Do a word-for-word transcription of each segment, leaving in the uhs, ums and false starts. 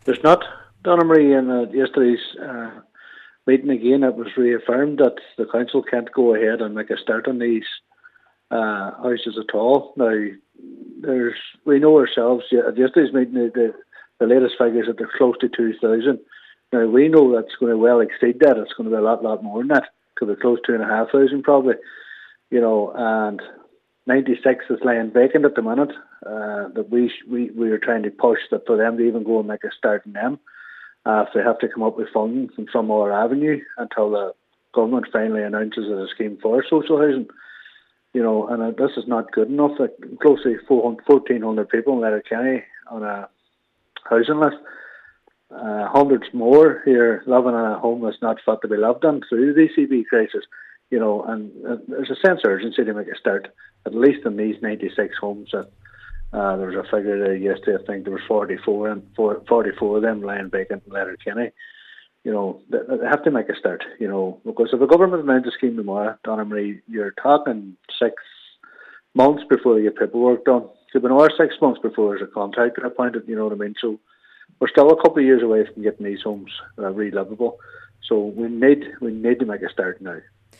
There's not. Donna Marie, in uh, yesterday's uh, meeting again, it was reaffirmed that the council can't go ahead and make a start on these uh, houses at all. Now, there's we know ourselves, yeah, at yesterday's meeting, the, the, the latest figures that they're close to two thousand. Now, we know that's going to well exceed that. It's going to be a lot, lot more than that. Could be close to two and a half thousand probably. You know, and ninety-six is lying vacant at the minute. Uh, that we we we are trying to push that for them to even go and make a start in them. Uh, if they have to come up with funding from some other avenue until the government finally announces a scheme for social housing. You know, and uh, this is not good enough. Like, close to fourteen hundred people in Letterkenny on a housing list. Uh, hundreds more here living in a home that's not fit to be lived in through the D C B crisis. You know, and uh, there's a sense of urgency to make a start, at least in these ninety-six homes. That uh, there was a figure there yesterday, I think there was forty-four, and forty-four of them lying vacant in Letterkenny. You know, they, they have to make a start, you know, because if the government announced a scheme tomorrow, Donna Marie, you're talking six months before you get paperwork done. It's been over six months before there's a contractor appointed, you know what I mean? So we're still a couple of years away from getting these homes uh, relivable. So we need we need to make a start now.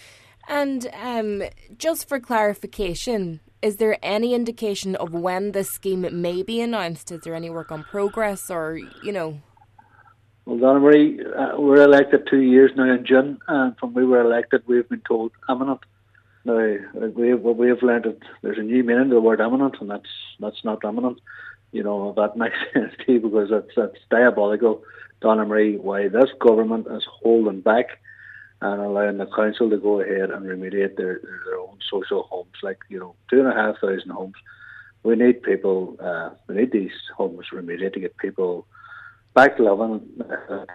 And um, just for clarification, is there any indication of when this scheme may be announced? Is there any work on progress or, you know? Well, Donna Marie, uh, we're elected two years now in June, and from we were elected, we've been told imminent. Now, we, what we have learned that there's a new meaning to the word imminent, and that's that's not imminent. You know, that makes sense to you because that's, that's diabolical, Donna Marie, why this government is holding back and allowing the council to go ahead and remediate their, their own social homes, like, you know, two and a half thousand homes. We need people, uh, we need these homes remediated to get people back living. Uh,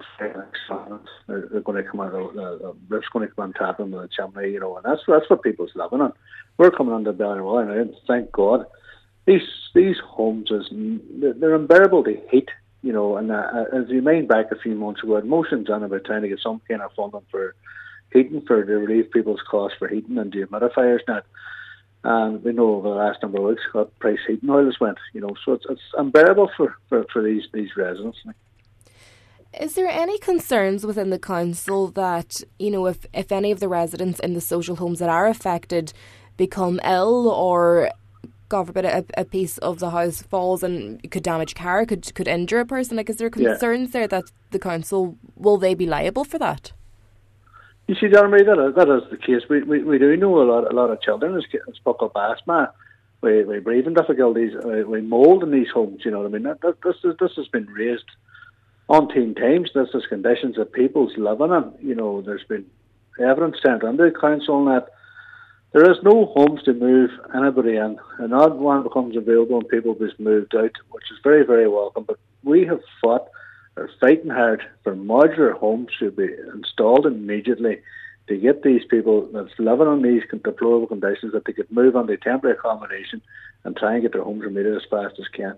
they're, they're going to come out, uh, the roof's going to come on top of the chimney, you know, and that's that's what people's living on. We're coming under Ballinroy now, and thank God. These these homes, is they're unbearable to heat. You know, and uh, as you mind back a few months ago, motions on about trying to get some kind of funding for heating, for to relieve people's costs for heating and dehumidifiers and that. And we know over the last number of weeks what price heating oil has went. You know, so it's it's unbearable for, for, for these these residents. Is there any concerns within the council that, you know, if, if any of the residents in the social homes that are affected become ill or, God forbid, a, a piece of the house falls and could damage car, could could injure a person? Like, is there concerns yeah. there that the council, will they be liable for that? You see, Donna Marie, that is, that is the case. We, we we do know a lot a lot of children is spoke up asthma, we we breathing difficulties, we, we mould in these homes. You know what I mean? That, that, this is this has been raised umpteen times. This is conditions that people's living in. You know, there's been evidence sent under the council on that. There is no homes to move anybody in. An odd one becomes available and people be moved out, which is very, very welcome. But we have fought, or fighting hard, for modular homes to be installed immediately to get these people that's living in these deplorable conditions that they could move on to temporary accommodation and try and get their homes remediated as fast as can.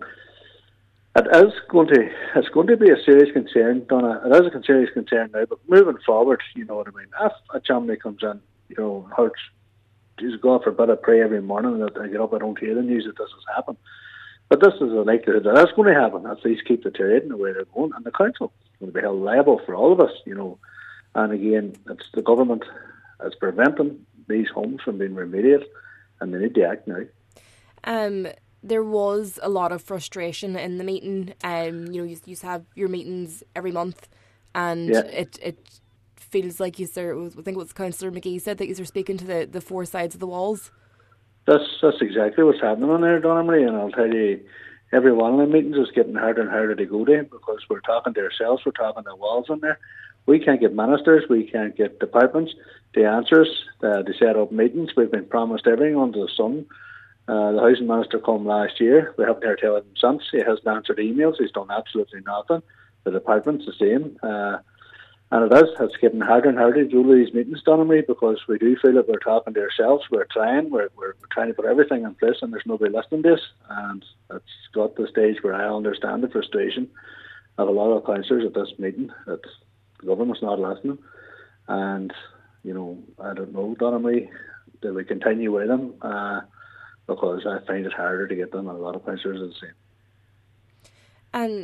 It is going to, it's going to be a serious concern, Donna. It is a serious concern now, but moving forward, you know what I mean. If a chimney comes in, you know, hurts, Jesus God forbid, I pray every morning that I get up, I don't hear the news that this has happened. But this is a likelihood that that's going to happen. At least keep deteriorating the way they're going. And the council will be held liable for all of us, you know. And again, it's the government that's preventing these homes from being remediated, and they need to act now. Um, there was a lot of frustration in the meeting. Um, you know, you used to have your meetings every month, and yeah. it it feels like you sir. I think it was Councillor McGee said that you're speaking to the, the four sides of the walls. That's that's exactly what's happening on there, Donna Marie, and I'll tell you, every one of the meetings is getting harder and harder to go to because we're talking to ourselves, we're talking to walls on there. We can't get ministers, we can't get departments to answer us, uh, to set up meetings. We've been promised everything under the sun. Uh, the housing minister came last year. We haven't heard from him since. He hasn't answered emails. He's done absolutely nothing. The department's the same. Uh, And it is, it's getting harder and harder to do these meetings, Donna Marie, because we do feel that we're talking to ourselves, we're trying, we're, we're, we're trying to put everything in place and there's nobody listening to us. And it's got to the stage where I understand the frustration of a lot of councillors at this meeting, that the government's not listening. And, you know, I don't know, Donna Marie, do we continue with them? Uh, because I find it harder to get them, and a lot of councillors are the same. And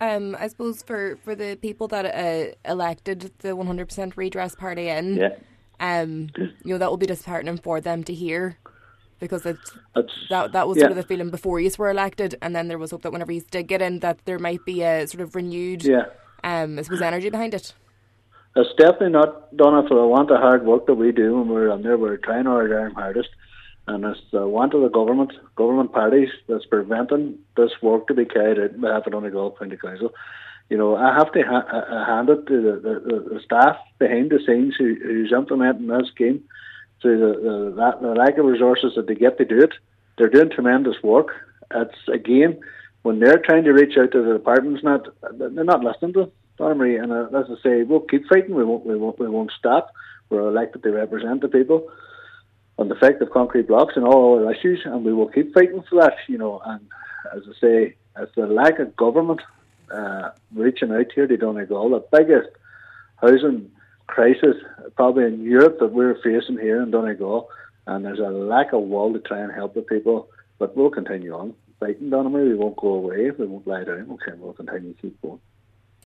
Um, I suppose for, for the people that uh, elected the one hundred percent Redress Party in, yeah. um, you know, that will be disheartening for them to hear, because it's, it's that that was yeah. sort of the feeling before you were elected, and then there was hope that whenever you did get in, that there might be a sort of renewed, yeah. um, I suppose, energy behind it. It's definitely not done it for the want of hard work that we do when we're in there. We're trying our darn hardest. And it's the want of the government, government parties, that's preventing this work to be carried out on behalf of Donegal County Council. You know, I have to ha- uh, hand it to the, the, the staff behind the scenes who, who's implementing this scheme, to the, the, that, the lack of resources that they get to do it. They're doing tremendous work. It's, again, when they're trying to reach out to the departments, not they're not listening to Donna Marie. And uh, as I say, we'll keep fighting. We won't, we won't, we won't stop. We're elected to represent the people on the effect of concrete blocks and all other issues, and we will keep fighting for that, you know. And as I say, it's the lack of government uh, reaching out here to Donegal, the biggest housing crisis probably in Europe that we're facing here in Donegal, and there's a lack of will to try and help the people. But we'll continue on fighting, Donna Marie. We won't go away. We won't lie down. Okay, we'll continue to keep going.